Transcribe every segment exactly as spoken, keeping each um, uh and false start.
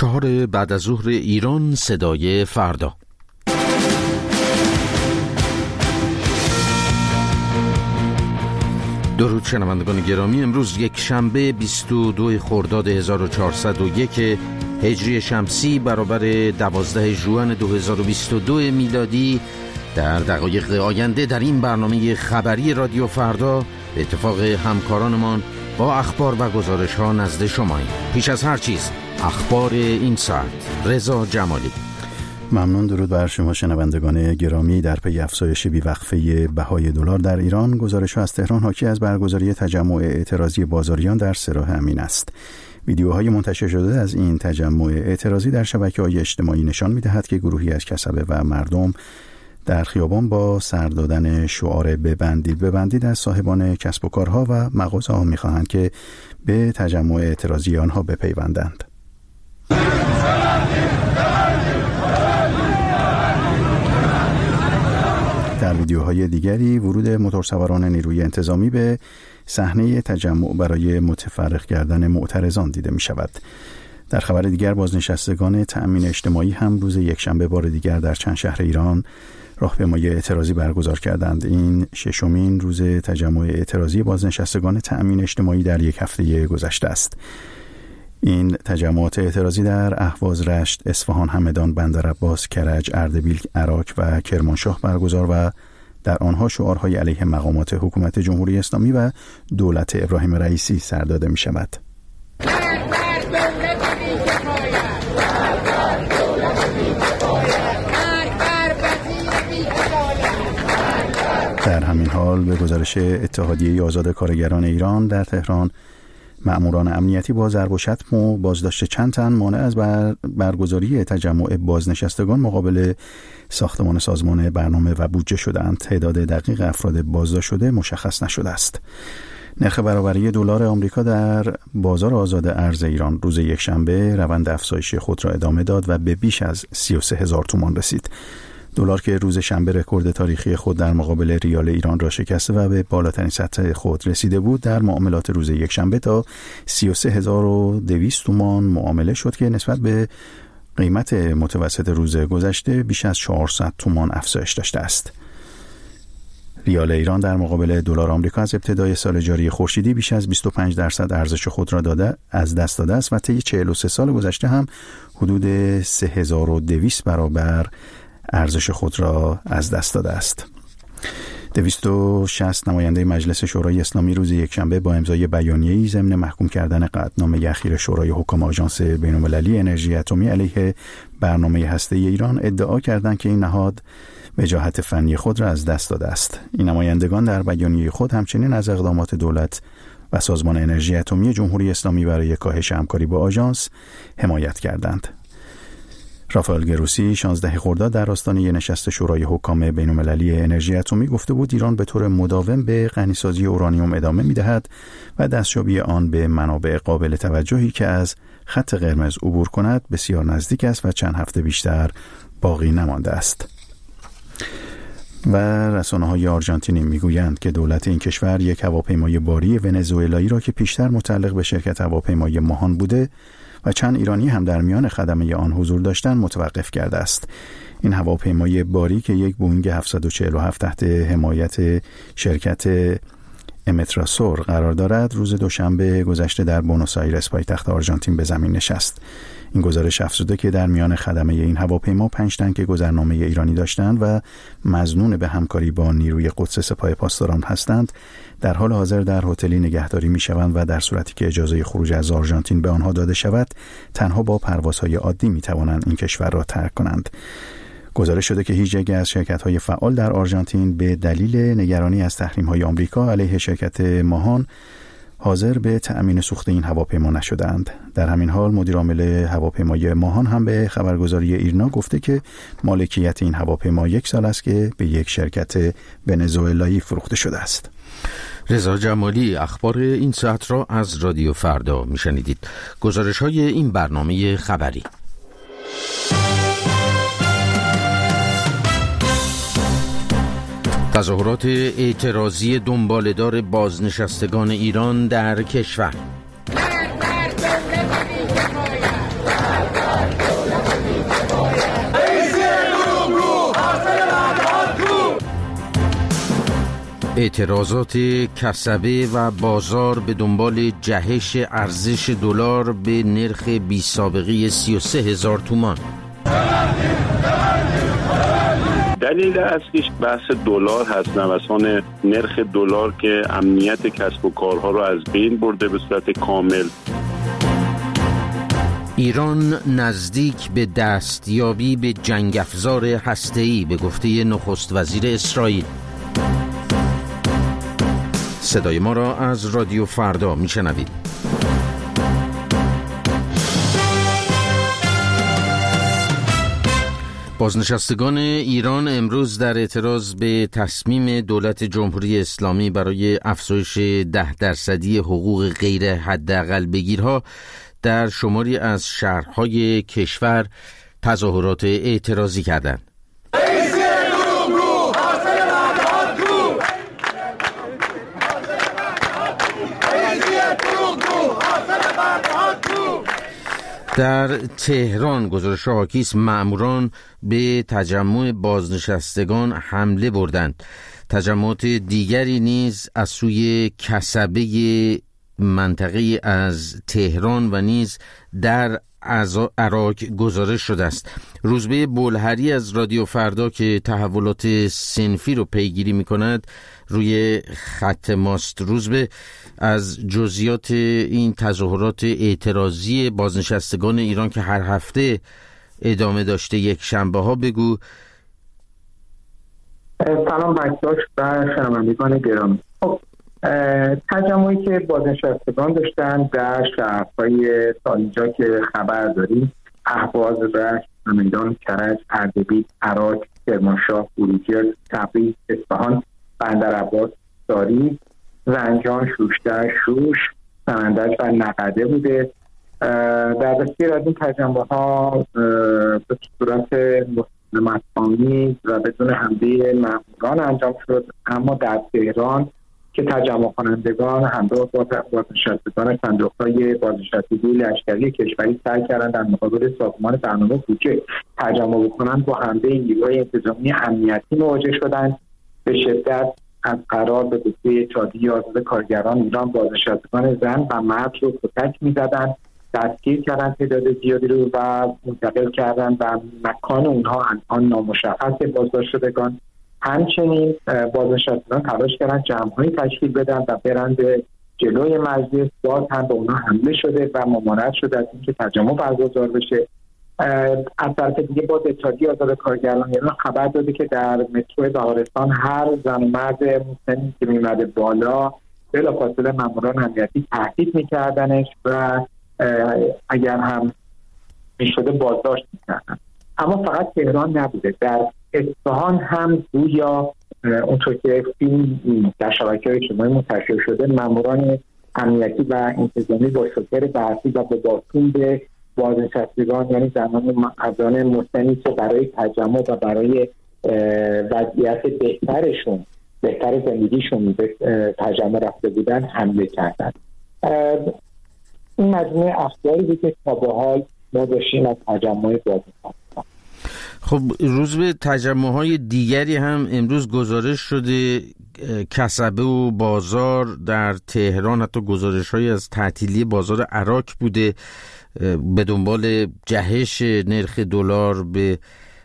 چهار بعد از ظهر ایران، صدای فردا. درود شنوندگان گرامی، امروز یک شنبه بیست و دو خرداد هزار و چهارصد و یک هجری شمسی برابر دوازده ژوئن دو هزار و بیست و دو میلادی. در دقایق آینده در این برنامه خبری رادیو فردا به اتفاق همکارانمان با اخبار و گزارش ها نزد شماییم. پیش از هر چیز اخبار این ساعت. رضا جمالی. ممنون. درود بر شما شنوندگان گرامی. در پی افزایش بی‌وقفه بهای دلار در ایران، گزارش‌ها از تهران حاکی از برگزاری تجمع اعتراضی بازاریان در سراح امین است. ویدیوهای منتشر شده از این تجمع اعتراضی در شبکه‌های اجتماعی نشان می‌دهد که گروهی از کسبه و مردم در خیابان با سر دادن شعار ببندید ببندید از صاحبان کسب و کارها و مغازه‌ها می‌خواهند که به تجمع اعتراضی آنها بپیوندند. در ویدیوهای دیگری ورود موتورسواران نیروی انتظامی به صحنه تجمع برای متفرق کردن معترضان دیده می شود. در خبر دیگر، بازنشستگان تأمین اجتماعی هم روز یکشنبه بار دیگر در چند شهر ایران راهپیمایی اعتراضی برگزار کردند. این ششمین روز تجمع اعتراضی بازنشستگان تأمین اجتماعی در یک هفته گذشته است. این تجمعات اعتراضی در اهواز، رشت، اصفهان، همدان، بندرعباس، کرج، اردبیل، عراق و کرمانشاه برگزار و در آنها شعارهای علیه مقامات حکومت جمهوری اسلامی و دولت ابراهیم رئیسی سر داده می شود. در همین حال به گزارش اتحادیه آزاد کارگران ایران در تهران، مأموران امنیتی با ضرب و شتم و بازداشت چند تن مانع از بر برگزاری تجمع بازنشستگان مقابل ساختمان سازمان برنامه و بودجه شدند. تعداد دقیق افراد بازداشت شده مشخص نشده است. نرخ برابری دلار آمریکا در بازار آزاد ارز ایران روز یکشنبه روند افزایش خود را ادامه داد و به بیش از سی و سه هزار تومان رسید. دلار که روز شنبه رکورد تاریخی خود در مقابل ریال ایران را شکسته و به بالاترین سطح خود رسیده بود، در معاملات روز یکشنبه تا سی و سه هزار و دویست تومان معامله شد که نسبت به قیمت متوسط روز گذشته بیش از چهارصد تومان افزایش داشته است. ریال ایران در مقابل دلار آمریکا از ابتدای سال جاری خورشیدی بیش از بیست و پنج درصد ارزش خود را داده از دست داده است و طی چهل و سه سال گذشته هم حدود سه هزار و دویست برابر ارزش خود را از دست داده است. دویست و شصت نماینده مجلس شورای اسلامی روز یکشنبه با امضای بیانیه‌ای ضمن محکوم کردن قطعنامه اخیر شورای حکام آژانس بین‌المللی انرژی اتمی علیه برنامه هسته‌ای ایران ادعا کردند که این نهاد وجاهت فنی خود را از دست داده است. این نمایندگان در بیانیه خود همچنین از اقدامات دولت و سازمان انرژی اتمی جمهوری اسلامی برای کاهش همکاری با آژانس حمایت کردند. رافائل گروسی شانزده خرداد در آستانه نشست شورای حکام بین‌المللی انرژی اتمی گفته بود ایران به طور مداوم به غنیسازی اورانیوم ادامه می‌دهد و دستیابی آن به منابع قابل توجهی که از خط قرمز عبور کند بسیار نزدیک است و چند هفته بیشتر باقی نمانده است. و رسانه‌های آرژانتینی میگویند که دولت این کشور یک هواپیمای باری ونزوئلایی را که پیشتر متعلق به شرکت هواپیمای ماهان بوده و چند ایرانی هم در میان خدمه آن حضور داشتند متوقف کرده است. این هواپیمای باری که یک بوئینگ هفتصد و چهل و هفت تحت حمایت شرکت امتراسور قرار دارد، روز دوشنبه گذشته در بونوس آیرس پایتخت آرژانتین به زمین نشست. این گزارش افزوده که در میان خدمه این هواپیما پنج تن که گذرنامه ایرانی داشتند و مظنون به همکاری با نیروی قدس سپاه پاسداران هستند، در حال حاضر در هتلی نگهداری می‌شوند و در صورتی که اجازه خروج از آرژانتین به آنها داده شود، تنها با پروازهای عادی می‌توانند این کشور را ترک کنند. گزارش شده که هیچ یک از شرکت‌های فعال در آرژانتین به دلیل نگرانی از تحریم‌های آمریکا علیه شرکت ماهان حاضر به تأمین سوخت این هواپیما نشدند. در همین حال مدیر عامل هواپیمای ماهان هم به خبرگزاری ایرنا گفته که مالکیت این هواپیما یک سال است که به یک شرکت ونزوئلایی فروخته شده است. رضا جمالی. اخبار این ساعت را از رادیو فردا میشنیدید. گزارش‌های این برنامه خبری. تظاهرات اعتراضی دنباله‌دار بازنشستگان ایران در کشور. اعتراضات کسبه و بازار به دنبال جهش ارزش دلار به نرخ بی سابقه سی و سه هزار تومان. دلیل اصلیش بحث دلار هست، نوسان نرخ دلار که امنیت کسب و کارها رو از بین برده به صورت کامل. ایران نزدیک به دستیابی به جنگ افزار هسته‌ای به گفته نخست وزیر اسرائیل. صدای ما را از رادیو فردا میشنوید. بازنشستگان ایران امروز در اعتراض به تصمیم دولت جمهوری اسلامی برای افزایش ده درصدی حقوق غیر حداقل بگیرها در شماری از شهرهای کشور تظاهرات اعتراضی کردند. در تهران گزارش حاکی است مأموران به تجمع بازنشستگان حمله بردند. تجمعات دیگری نیز از سوی کسبه منطقه از تهران و نیز در عراق گزارش شده است. روزبه بولهری از رادیو فردا که تحولات صنفی رو پیگیری می کند روی خط ماست. روزبه، از جزئیات این تظاهرات اعتراضی بازنشستگان ایران که هر هفته ادامه داشته یک شنبه ها بگو. سلام بکداش و شنوندگان گرامی. خب تجمعی که بازنشستگان داشتن در شهرهای تا اینجا که خبر داریم اهواز، رشت، همیدان، کرج، اردبیل، عراق، کرمانشاه، بروجرد، تبریز، اصفهان، بندرعباس، ساری، زنجان، شوشتر، شوش، سمندج و نقده بوده. در بسیار از این تجمعها به صورت مستقیمی و بدون حمله مأموران انجام شد، اما در تهران که تجمع کنندگان همراه با بازنشستگان صندوق‌های بازنشستگی لشکری کشوری سعی کردند در مقابل سازمان برنامه کوچه تجمع بکنند، با حمله نیروهای انتظامی امنیتی مواجه شدند. به شدت از قرار به گفته اتحادیه آزاد کارگران ایران بازنشستگان زن و مرد رو کتک می‌زدند، دستگیر کردند تعداد زیادی رو و منتقل کردند و مکان اونها الان نامشخص بازداشت شدگان. همچنین بازنشستگان تلاش کردند جمع‌هایی تشکیل بدن و برند جلوی مجلس، باز هم به اونها حمله شده و ممانعت شده از اینکه تجمع برگزار بشه. از طرف دیگه باز اتحادیه آزاد کارگران ایران خبر داده که در مترو بهارستان هر زن و مرد مسنی که میمده بالا بلافاصله ماموران امنیتی تهدید میکردنش و اگر هم میشده بازداشت میکردن. اما فقط تهران نبوده، در اصفهان هم گویا اونطور که فیلم در شبکه‌های اجتماعی منتشر شده ماموران امنیتی و انتظامی با شوکر برقی و با باتون به بازنشستگان یعنی زنان و مردان مسنی که برای تجمع و برای وضعیت بهترشون بهتر زندگیشون به تجمع رفته بودن حمله کردن. این مجموعه افزاری بود که تا به حال ما داشتیم از تجمع بازنشستگان. خب روز به تجمع‌های دیگری هم امروز گزارش شده، کسبه و بازار در تهران، حتی گزارش‌هایی از تعطیلی بازار عراق بوده به دنبال جهش نرخ دلار به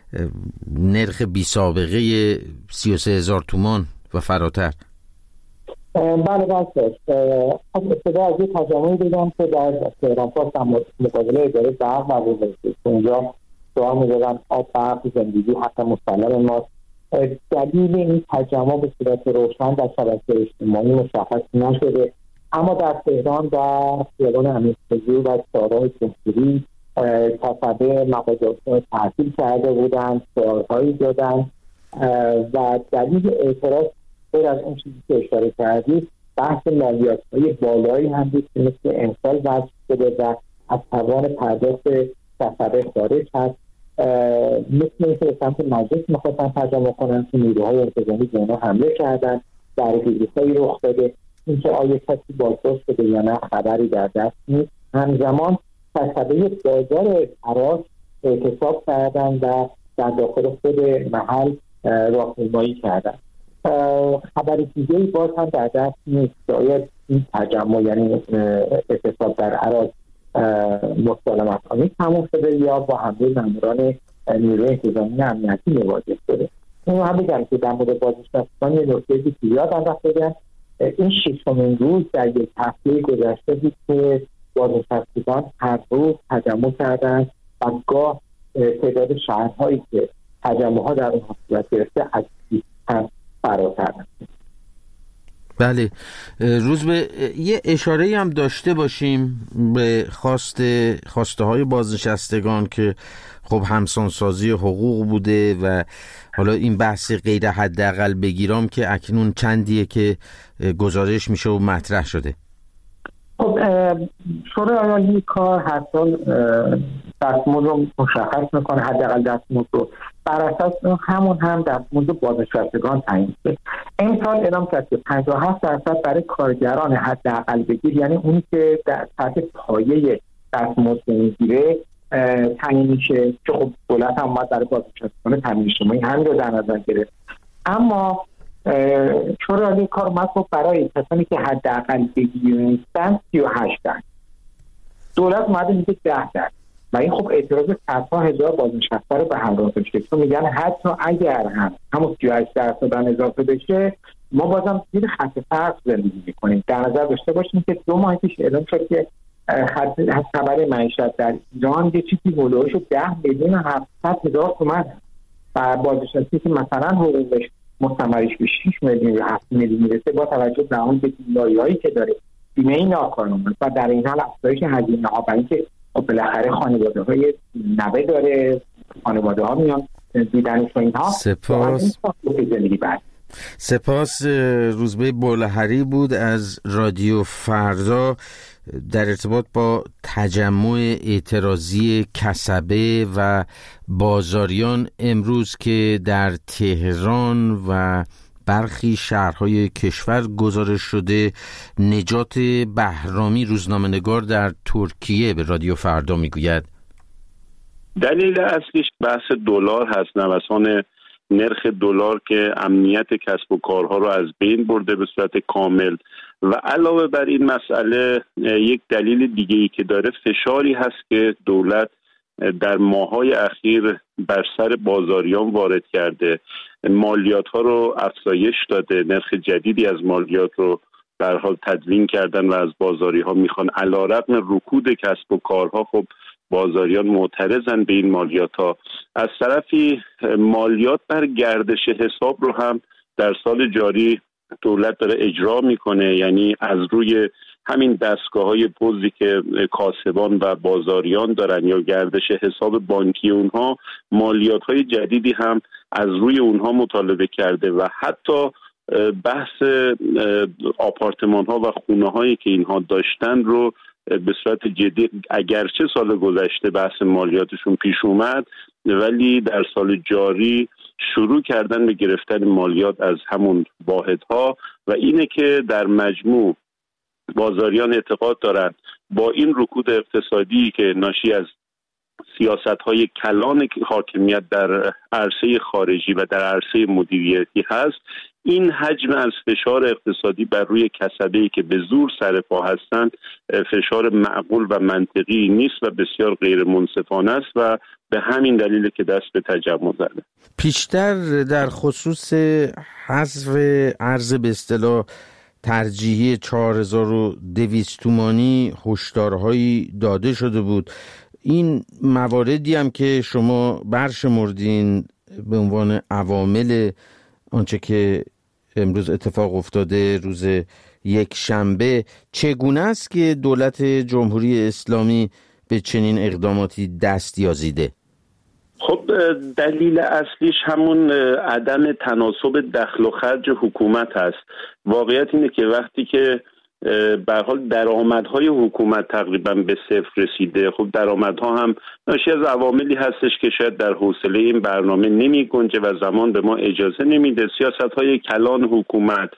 نرخ بی سابقه سی و سه هزار تومان و فراتر. بله بله از ابتدا از یک تجمعی دیدم که در تهران پاس مقابله اداره برق برگزار شد. اونجا سوال می‌دادن آب، برق، زندگی حق مسلم ماست. دلیل این تجمع به صورت روشن در شبکه اجتماعی مشخص نشده، اما در تهران در خیابان امیرپزی و شارع جمهوری کسبه مغازه‌ها تعطیل کرده بودند، شعارهایی دادند و دلیل اعتراض غیر از اون چیزی که اشاره کردید بحث مالیات‌های بالایی هم بود که مثل امسال وضع شده و از توان پرداخت کسبه خارج هست. مثل اینکه به سمت مجلس می‌خواستن تجمع کنند که نیروهای انتظامی به اونها حمله کردند، درگیری‌هایی رخ داده. اینکه آیا کسی بازداشت شده یا نه خبری در دست نیست. همزمان کسبه بازار عراق اعتصاب کردند و در داخل خود محل راهپیمایی کردند. خبر دیگه باز هم در دست نیست. شاید این تجمع یعنی اعتصاب در عراق مسالمت آمیز تموم شده یا با حمله ماموران نیروی انتظامی امنیتی مواجه شده. این هم بگم که در مورد بازنشستگان یه نکته که یادم رفت بگم، این ششمین روز در یک هفته گذشته بود که بازنشستگان هر روز تجمع کردن و گاه تعداد شهرهایی که تجمعها در اون صورت گرفته از بیست هم فراتر. بله، روز به یه اشاره هم داشته باشیم به خواست خواسته های بازنشستگان که خب همسانسازی حقوق بوده و حالا این بحث غیر حداقل بگیرام که اکنون چندیه که گزارش میشه و مطرح شده. خب شورای عالی کار هر سال دستمزد رو مشخص میکنه، حداقل دستمزد رو بر اساس همون هم دستمزد بازنشستگان تعیین شده. این سال اعلام کرد که پنجاه و هفت درصد برای کارگران حداقل بگیر، یعنی اونی که در سطح پایه دستمزد میگیره تعیین میشه، که خب دولت هم اومد برای بازنشستگان تامین اجتماعی همین رو در نظر گرفت. اما شورای عالی کار اومد خب برای کسانی که حداقل بگیر نیستن سی و هشت درصد، دولت اومده میگه ده درصد و این خب اعتراض صدها هزار بازنشسته رو به همراه داشته. چون میگن حتی اگر هم همون سی و هشت درصد هم اضافه بشه ما بازم زیر خط فقر زندگی میکنیم. در نظر داشته باشیم که دو ماه پیش اعلام شد که خبر معیشت در ایران یه چیزی حدودش ده میلیون و هفتصد هزار تومان و بازنشسته که مثلا حقوقش مستمرش به شش میلیون یا هفت میلیون میرسه با توجه به اون بیماری‌هایی که داره، بیمه ناکارآمد و در این حال افزایش هزینه‌ها، برای اینکه بالاخره خانواده‌های نوه داره، خانواده‌ها میان دیدنش و اینها. سپاس سپاس روزبه بولهری بود از رادیو فردا در ارتباط با تجمع اعتراضی کسبه و بازاریان امروز که در تهران و برخی شهرهای کشور گزارش شده. نجات بهرامی روزنامه‌نگار در ترکیه به رادیو فردا میگوید دلیل اصلیش بحث دلار هست، نوسان نرخ دلار که امنیت کسب و کارها رو از بین برده به صورت کامل و علاوه بر این مسئله یک دلیل دیگه‌ای که داره فشاری هست که دولت در ماه‌های اخیر بر سر بازاریان وارد کرده، مالیات‌ها رو افزایش داده، نرخ جدیدی از مالیات رو به هر حال تدوین کردن و از بازاری‌ها میخوان. علیرغم رکود کسب و کارها خب بازاریان معترضن به این مالیات‌ها. از طرفی مالیات بر گردش حساب رو هم در سال جاری دولت داره اجرا میکنه، یعنی از روی همین دستگاه‌های پوزی که کاسبان و بازاریان دارن یا گردش حساب بانکی اونها، مالیات‌های جدیدی هم از روی اونها مطالبه کرده و حتی بحث آپارتمان‌ها و خونه‌هایی که اینها داشتن رو به صورت جدی، اگرچه سال گذشته بحث مالیاتشون پیش اومد ولی در سال جاری شروع کردن به گرفتن مالیات از همون واحدها و اینه که در مجموع بازاریان اعتقاد دارند با این رکود اقتصادی که ناشی از سیاست‌های کلان حاکمیت در عرصه خارجی و در عرصه مدیریتی هست، این حجم از فشار اقتصادی بر روی کسبه‌ای که به زور سر پا هستند فشار معقول و منطقی نیست و بسیار غیر منصفانه است و به همین دلیل که دست به تجمع زده. پیشتر در خصوص حذف ارز به اصطلاح ترجیحی چهار هزار و دویست تومانی هشدارهایی داده شده بود. این مواردی هم که شما برشمردین به عنوان عوامل آنچه که امروز اتفاق افتاده روز یک شنبه، چگونه است که دولت جمهوری اسلامی به چنین اقداماتی دست یازیده؟ خب دلیل اصلیش همون عدم تناسب دخل و خرج حکومت هست. واقعیت اینه که وقتی که به هر حال درآمدهای حکومت تقریبا به صفر رسیده، خب درآمدها هم ناشی از عواملی هستش که شاید در حوصله این برنامه نمی گنجه و زمان به ما اجازه نمیده. سیاست‌های کلان حکومت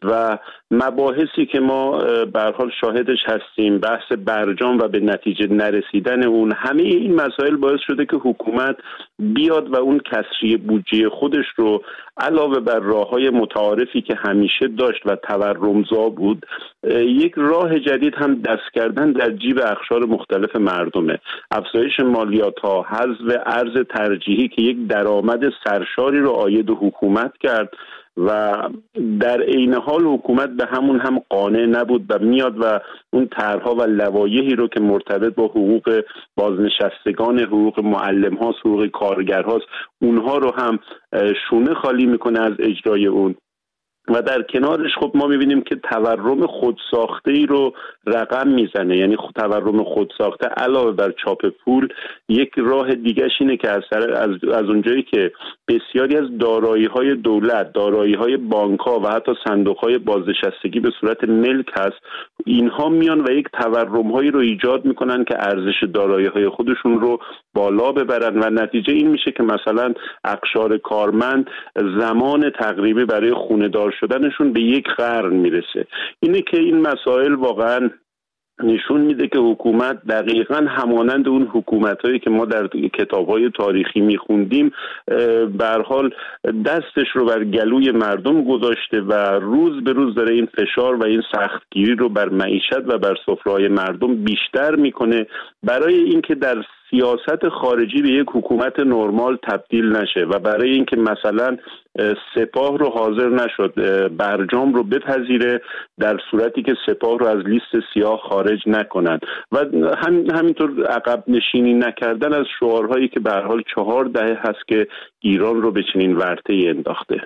و مباحثی که ما به هر حال شاهدش هستیم، بحث برجام و به نتیجه نرسیدن اون، همه این مسائل باعث شده که حکومت بیاد و اون کسری بودجه خودش رو علاوه بر راه‌های متعارفی که همیشه داشت و تورمزا بود، یک راه جدید هم دست کردن در جیب اقشار مختلف مردمه. افزایش مالیات‌ها، حذف ارز ترجیحی که یک درآمد سرشاری رو عاید حکومت کرد و در عین حال حکومت به همون هم قانع نبود و میاد و اون طرح‌ها و لوایحی رو که مرتبط با حقوق بازنشستگان، حقوق معلم هاست، حقوق کارگر هاست، اونها رو هم شونه خالی میکنه از اجرای اون. و در کنارش خب ما میبینیم که تورم خودساخته ای رو رقم میزنه. یعنی تورم خودساخته علاوه بر چاپ پول، یک راه دیگه‌ش اینه که از از از اونجایی که بسیاری از دارایی‌های دولت، دارایی‌های بانک‌ها و حتی صندوق‌های بازنشستگی به صورت ملک هست، اینها میان و یک تورم‌هایی رو ایجاد میکنن که ارزش دارایی‌های خودشون رو بالا ببرن و نتیجه این میشه که مثلا اقشار کارمند زمان تقریبی برای خونه‌دار شدنشون به یک قرن میرسه. اینه که این مسائل واقعا نشون میده که حکومت دقیقاً همانند اون حکومتایی که ما در کتاب‌های تاریخی میخوندیم به هر حال دستش رو بر گلوی مردم گذاشته و روز به روز داره این فشار و این سختگیری رو بر معیشت و بر سفره‌های مردم بیشتر میکنه برای اینکه در سیاست خارجی به یک حکومت نرمال تبدیل نشه و برای اینکه مثلا سپاه رو حاضر نشد برجام رو بپذیره در صورتی که سپاه رو از لیست سیاه خارج نکنن و هم همینطور عقب نشینی نکردن از شعارهایی که به هر حال چهار دهه هست که ایران رو به چنین ورطه‌ای انداخته.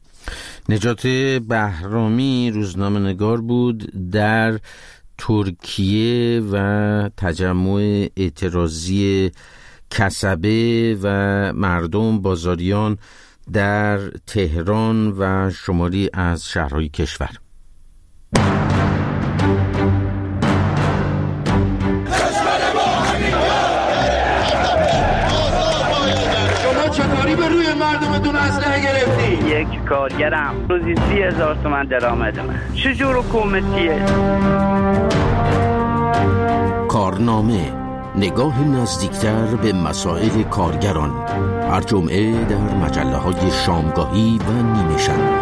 نجات بهرامی روزنامه‌نگار بود در ترکیه و تجمع اعتراضی کسبه و مردم بازاریان در تهران و شماری از شهرهای کشور. شما چطوری به روی مردمتون اسلحه گرفتی؟ یک کارگرم روزی سی هزار تومن درآمد من. چجور حکومتیه؟ کارنامه، نگاه نزدیکتر به مسائل کارگران، هر جمعه در مجله‌های شامگاهی و نیمه شب.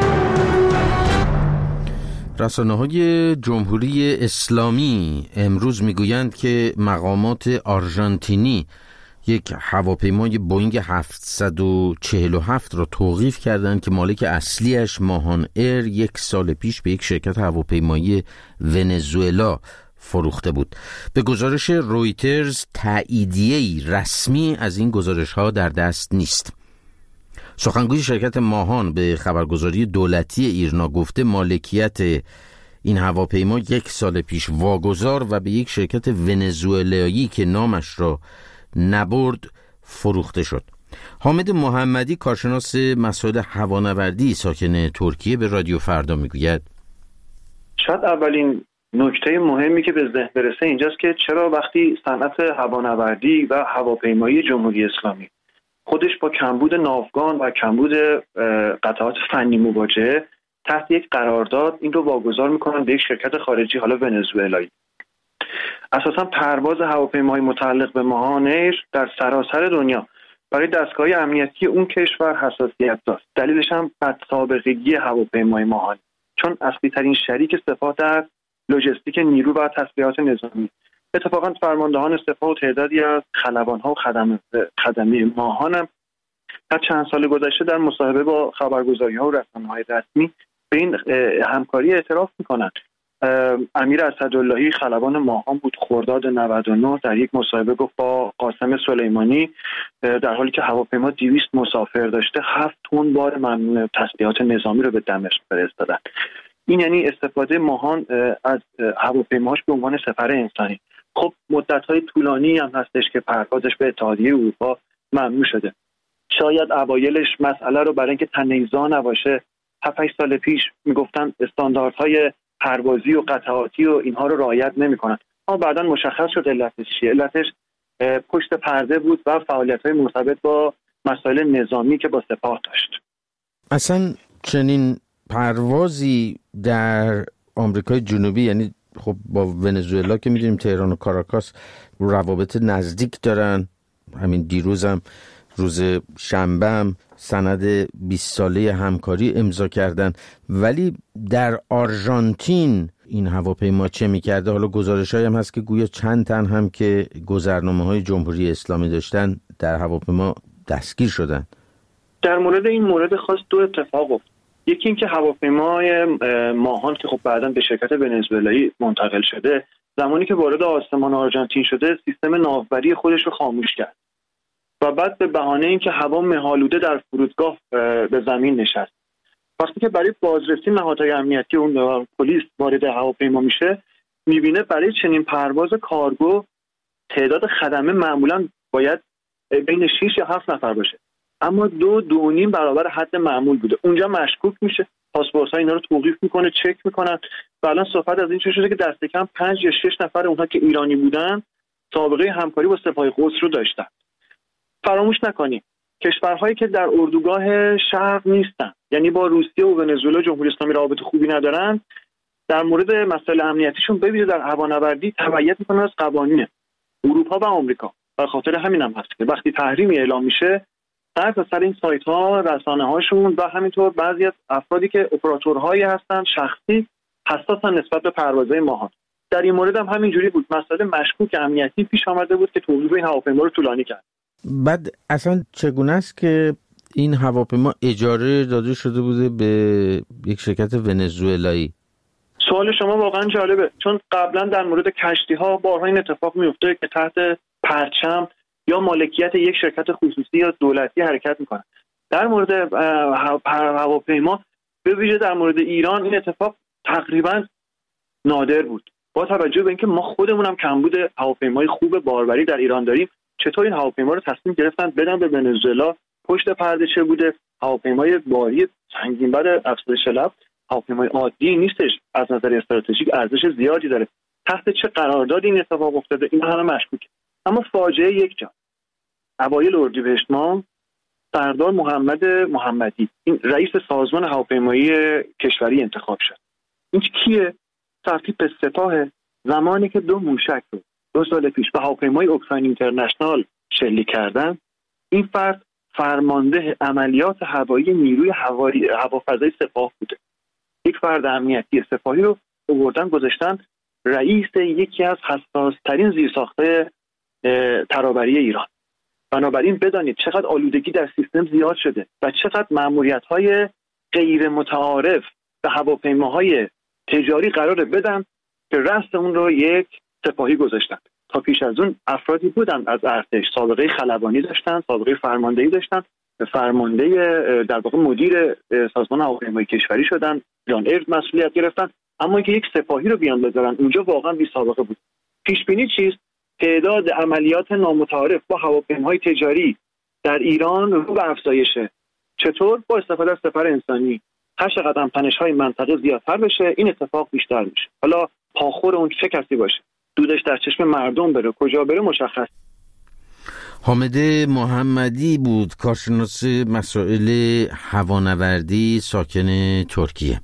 رسانه‌های جمهوری اسلامی امروز میگویند که مقامات آرژانتینی یک هواپیمای بوینگ هفتصد و چهل و هفت را توقیف کردند که مالک اصلیش ماهان ایر یک سال پیش به یک شرکت هواپیمایی ونزوئلا فروخته بود. به گزارش رویترز تاییدیه‌ای رسمی از این گزارش‌ها در دست نیست. سخنگوی شرکت ماهان به خبرگزاری دولتی ایرنا گفته مالکیت این هواپیما یک سال پیش واگذار و به یک شرکت ونزوئلایی که نامش را نبرد فروخته شد. حامد محمدی کارشناس مسائل هوانوردی ساکن ترکیه به رادیو فردا میگوید شاید اولین نکته مهمی که به ذهن برسه اینجاست که چرا وقتی صنعت هوانوردی و هواپیمایی جمهوری اسلامی خودش با کمبود ناوگان و کمبود قطعات فنی مواجهه، تحت یک قرارداد این رو واگذار میکنن به یک شرکت خارجی، حالا ونزوئلایی. اساسا پرواز هواپیماهای متعلق به ماهان ایر در سراسر دنیا برای دستگاه امنیتی اون کشور حساسیت داشت. دلیلش هم بدسابقگی هواپیمای ماهان، چون اصلی ترین شریک سپاه در لوجستیک نیرو و تسلیحات نظامی. اتفاقا فرماندهان سپاه و تعدادی از خلبان‌ها و خدمه خدمه ماهان هم در چند سال گذشته در مصاحبه با خبرگزاری‌ها و رسانه‌های رسمی به این همکاری اعتراف می‌کنند. امیر اسداللهی خلبان ماهان بود، خرداد نود و نه در یک مصاحبه گفت با قاسم سلیمانی در حالی که هواپیما دویست مسافر داشته هفت تن بار ممنوع تسلیحات نظامی رو به دمشق فرستادن. این یعنی استفاده ماهان از هواپیماش به عنوان سپر انسانی. خب مدت‌های طولانی هم هستش که پروازش به اتحادیه اروپا ممنوع شده. شاید اوایلش مسئله رو برای اینکه تنیزا نباشه هفت هشت سال پیش میگفتن استانداردهای پروازی و قطعاتی و اینها رو رعایت نمی‌کنن. اما بعداً مشخص شد علتش چیه. علتش پشت پرده بود و فعالیت‌های مرتبط با مسائل نظامی که با سپاه داشت. اصلا چنین پروازی در آمریکای جنوبی، یعنی خب با ونزوئلا که میدونیم تهران و کاراکاس روابط نزدیک دارن، همین دیروزم روز شنبه هم سند بیست ساله همکاری امضا کردن، ولی در آرژانتین این هواپیما چه میکرده؟ حالا گزارش‌هایی هم هست که گویا چند تن هم که گذرنامه‌های جمهوری اسلامی داشتن در هواپیما دستگیر شدن. در مورد این مورد خاص دو اتفاق افتاد. یکی این که هواپیمای ماهان که خب بعداً به شرکت ونزوئلایی منتقل شده، زمانی که وارد آسمان آرژانتین شده سیستم ناوبری خودش رو خاموش کرد و بعد به بهانه اینکه هوا مه‌آلوده در فرودگاه به زمین نشست. وقتی که برای بازرسی نهادهای امنیتی اون پلیس وارد هواپیما میشه، میبینه برای چنین پرواز کارگو تعداد خدمه معمولاً باید بین شش یا هفت نفر باشه، اما دو دو نیم برابر حد معمول بوده. اونجا مشکوک میشه، پاسپورت‌ها اینا رو توقیف میکنه، چک میکنن و الان صحبت از این چه شده که دست کم پنج یا شش نفر اونها که ایرانی بودن سابقه همکاری با سپاه قدس رو داشتن. فراموش نکنیم کشورهایی که در اردوگاه شرق نیستن، یعنی با روسیه و ونزوئلا جمهوری اسلامی رابطه خوبی ندارن، در مورد مسائل امنیتیشون ببینید در هوانوردی تبعیت میکنن از قوانین اروپا و آمریکا. به خاطر همین هم هست که وقتی تحریمی اعلام میشه در پسر این سایت ها، رسانه هاشون و همینطور بعضی از افرادی که اپراتورهایی هستن شخصی حساسن نسبت به پروازهای ماهان. در این مورد هم همینجوری بود، مسئله مشکوک امنیتی پیش آمده بود که توقیف این هواپیما رو طولانی کرد. بعد اصلا چگونه است که این هواپیما اجاره داده شده بوده به یک شرکت ونزوئلایی؟ سوال شما واقعا جالبه، چون قبلا در مورد کشتی ها بارها این اتفاق میفته که تحت پرچم یا مالکیت یک شرکت خصوصی یا دولتی حرکت میکنن. در مورد هواپیما به ویژه در مورد ایران این اتفاق تقریبا نادر بود، با توجه به اینکه ما خودمون هم کمبود هواپیمای خوب باروری در ایران داریم. چطور این هواپیما رو تصمیم گرفتن بدن به ونزوئلا؟ پشت پرده چه بوده؟ هواپیمای باری سنگین بر افزایش لب، هواپیمای عادی نیستش، از نظر استراتژیک ارزش زیادی داره. تحت چه قراردادی این اتفاق افتاده؟ این همه مشکوکه. اما فاجعه یک جا، اوایل اردیبهشت ماه سردار محمد محمدی، این رئیس سازمان هواپیمایی کشوری انتخاب شد. این کیه؟ سرتیپ سپاه، زمانی که دو موشک رو دو سال پیش به هواپیمای اوکراین اینترنشنال شلیک کردن، این فرد فرمانده عملیات هوایی نیروی هوایی هوافضای سپاه بوده. یک فرد امنیتی سپاهی رو آوردن گذاشتن رئیس یکی از حساس‌ترین زیرساخت‌های ترابری ایران. بنابراین بدانید چقدر آلودگی در سیستم زیاد شده و چقدر مأموریت‌های غیر متعارف به هواپیماهای تجاری قراره بدن که رأس اون رو یک سپاهی گذاشتن. تا پیش از اون افرادی بودن از ارتش، سابقه خلبانی داشتن، سابقه فرماندهی داشتن، فرمانده در واقع مدیر سازمان هواپیمایی کشوری شدن، جان ایرد مسئولیت گرفتن، اما اینکه یک سپاهی رو بیان بذارن اونجا واقعا بی سابقه بود. پیش بینی چیست؟ تعداد عملیات نامتعارف با هواپیماهای تجاری در ایران رو به افزایشه. چطور؟ با استفاده از سپر انسانی. هر چقدر هم تنش‌های منطقه زیادتر بشه این اتفاق بیشتر میشه. حالا پاخور اون چه کسی باشه، دودش در چشم مردم بره، کجا بره مشخص. حامد محمدی بود، کارشناس مسائل هوانوردی، ساکن ترکیه.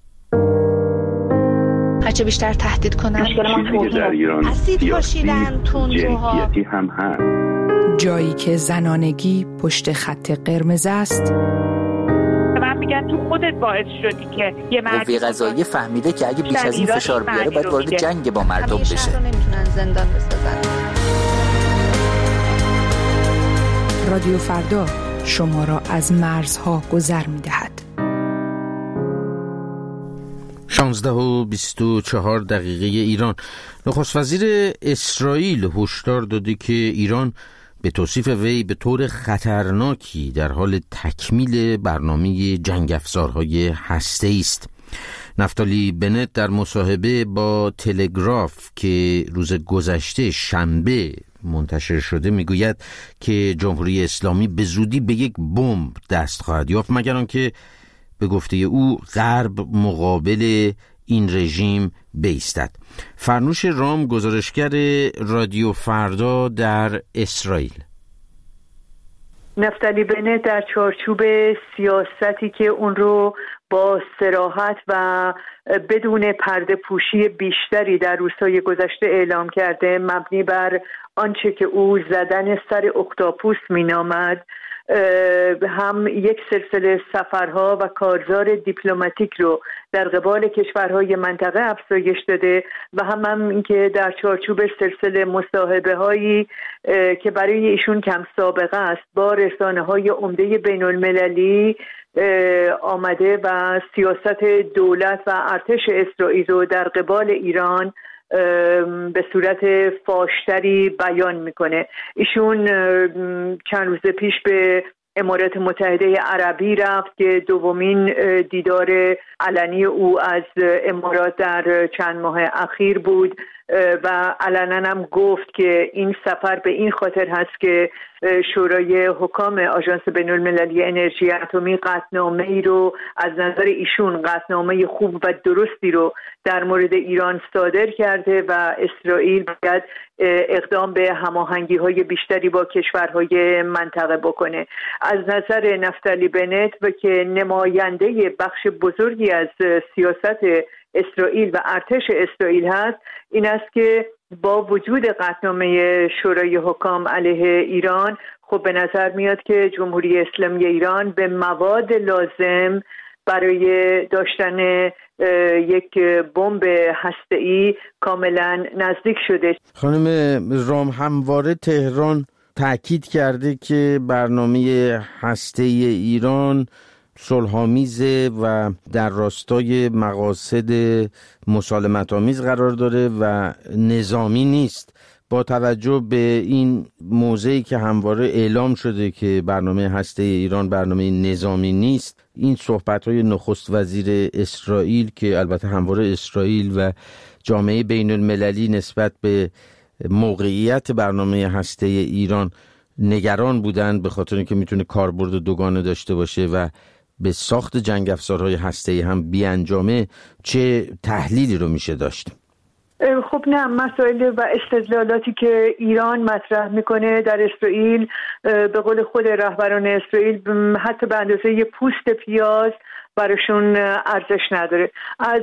هرچه بیشتر تهدید کنن اسید پاشیدن، تندروها هم هست. جایی که زنانگی پشت خط قرمز است، من میگم تو خودت باعث شدی که یه مردی قوه قضاییه فهمیده که اگه بیش از این فشار بیاره باید وارد جنگ با مردم بشه. نمیتونن زندان بسازن. رادیو فردا شما را از مرزها گذر میدهد. شانزده و بیست و چهار دقیقه ایران. نخست وزیر اسرائیل هشدار داده که ایران به توصیف وی به طور خطرناکی در حال تکمیل برنامه جنگ افزارهای هسته‌ای است. نفتالی بنت در مصاحبه با تلگراف که روز گذشته شنبه منتشر شده میگوید که جمهوری اسلامی به زودی به یک بمب دست خواهد یافت، مگر آنکه به گفته او غرب مقابل این رژیم بایستد. فرنوش رام، گزارشگر رادیو فردا در اسرائیل. نفتالی بنت در چارچوب سیاستی که اون رو با صراحت و بدون پرده پوشی بیشتری در روزهای گذشته اعلام کرده، مبنی بر آنچه که او زدن سر اختاپوس مینامد، هم یک سلسله سفرها و کارزار دیپلماتیک رو در قبال کشورهای منطقه افزایش داده و هم, هم اینکه در چارچوب سلسله مصاحبه هایی که برای ایشون کم سابقه است با رسانه های عمده بین المللی آمده و سیاست دولت و ارتش اسرائیل رو در قبال ایران به صورت فاحش‌تری بیان میکنه. ایشون چند روز پیش به امارات متحده عربی رفت که دومین دیدار علنی او از امارات در چند ماه اخیر بود و علنا هم گفت که این سفر به این خاطر هست که شورای حکام آژانس بین المللی انرژی اتمی قطعنامه ای رو از نظر ایشون قطعنامه خوب و درستی رو در مورد ایران صادر کرده و اسرائیل باید اقدام به هماهنگی های بیشتری با کشورهای منطقه بکنه. از نظر نفتالی بنت و که نماینده بخش بزرگی از سیاست اسرائیل و ارتش اسرائیل هست، این است که با وجود قطعنامه شورای حکام علیه ایران، خب به نظر میاد که جمهوری اسلامی ایران به مواد لازم برای داشتن یک بمب هسته‌ای کاملا نزدیک شده. خانم رام، همواره تهران تاکید کرده که برنامه هسته‌ای ایران صلح‌آمیزه و در راستای مقاصد مسالمت‌آمیز قرار داره و نظامی نیست. با توجه به این موضعی که همواره اعلام شده که برنامه هسته ایران برنامه نظامی نیست، این صحبت‌های نخست وزیر اسرائیل که البته همواره اسرائیل و جامعه بین المللی نسبت به موقعیت برنامه هسته ایران نگران بودند به خاطر اینکه میتونه کاربرد دوگانه داشته باشه و به ساخت جنگ افزارهای هسته‌ای هم بیانجامه، چه تحلیلی رو میشه داشت؟ خب نه، مسائل و استدلالاتی که ایران مطرح میکنه در اسرائیل به قول خود رهبران اسرائیل حتی به اندازه یه پوست پیاز براشون ارزش نداره. از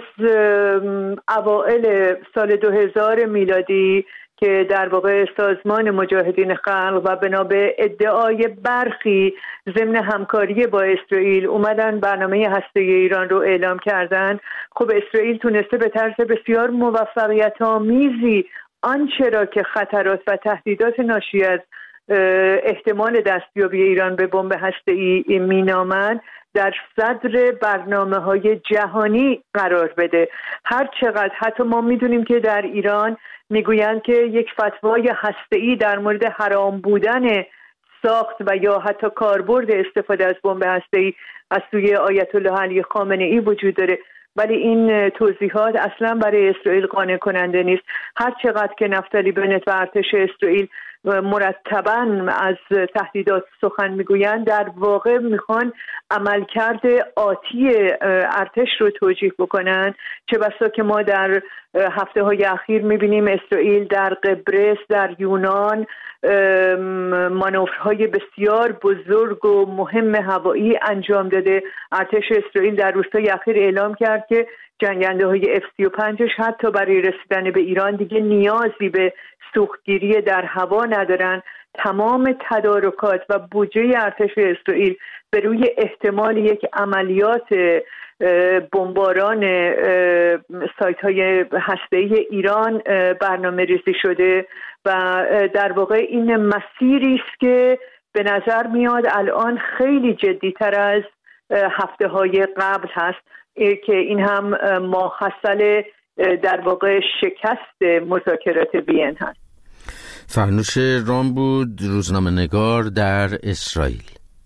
اوائل سال دو هزار میلادی که در واقع سازمان مجاهدین خلق و بنا به ادعای برخی ضمن همکاری با اسرائیل اومدن برنامه هسته‌ای ایران رو اعلام کردن، خب اسرائیل تونسته به طرز بسیار موفقیت آمیزی آنچه را که خطرات و تهدیدات ناشی از احتمال دستیابی ایران به بمب هسته‌ای مینامند در صدر برنامه‌های جهانی قرار بده. هر چقدر حتی ما میدونیم که در ایران میگویند که یک فتوای هسته‌ای در مورد حرام بودن ساخت و یا حتی کاربرد استفاده از بمب هسته‌ای از سوی آیت الله علی خامنه‌ای وجود داره، ولی این توضیحات اصلا برای اسرائیل قانع کننده نیست. هر چقدر که نفتالی بنت و ارتش اسرائیل مرتباً از تهدیدات سخن میگویند، در واقع میخوان عملکرد آتی ارتش رو توجیه بکنن. چه بسا که ما در هفته های اخیر میبینیم اسرائیل در قبرس، در یونان مانورهای بسیار بزرگ و مهم هوایی انجام داده. ارتش اسرائیل در روزهای اخیر اعلام کرد که جنگنده های اف سی و پنج حتی برای رسیدن به ایران دیگه نیازی به سوختگیری در هوا ندارن. تمام تدارکات و بودجه ارتش اسرائیل به روی احتمال یک عملیات بمباران سایت های هسته‌ای ایران برنامه ریزی شده و در واقع این مسیری است که به نظر میاد الان خیلی جدی‌تر از هفته های قبل هست که این هم ماحصل در واقع شکست مذاکرات وین هست. فرنوش رام بود، روزنامه نگار در اسرائیل.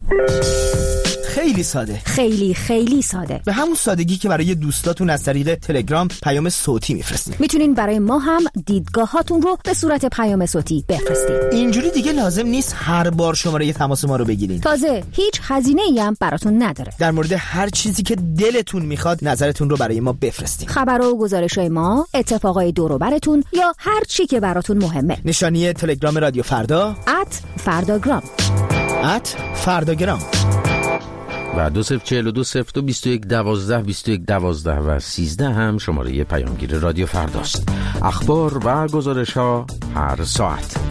خیلی ساده، خیلی خیلی ساده، به همون سادگی که برای دوستاتون از طریق تلگرام پیام صوتی میفرستین. میتونین برای ما هم دیدگاهاتون رو به صورت پیام صوتی بفرستین. اینجوری دیگه لازم نیست هر بار شماره تماس ما رو بگیرین. تازه هیچ هزینه‌ای هم براتون نداره. در مورد هر چیزی که دلتون میخواد نظرتون رو برای ما بفرستین. خبر و گزارش‌های ما، اتفاقای دور و براتون یا هر چی که براتون مهمه. نشانی تلگرام رادیو فردا ات فرداگرام ات فرداگرام. و دو صفر چهل و دو صفر دو بیست و یک دوازده بیست و یک دوازده و سیزده هم شماره پیامگیر رادیو فرداست. اخبار و گزارش ها هر ساعت.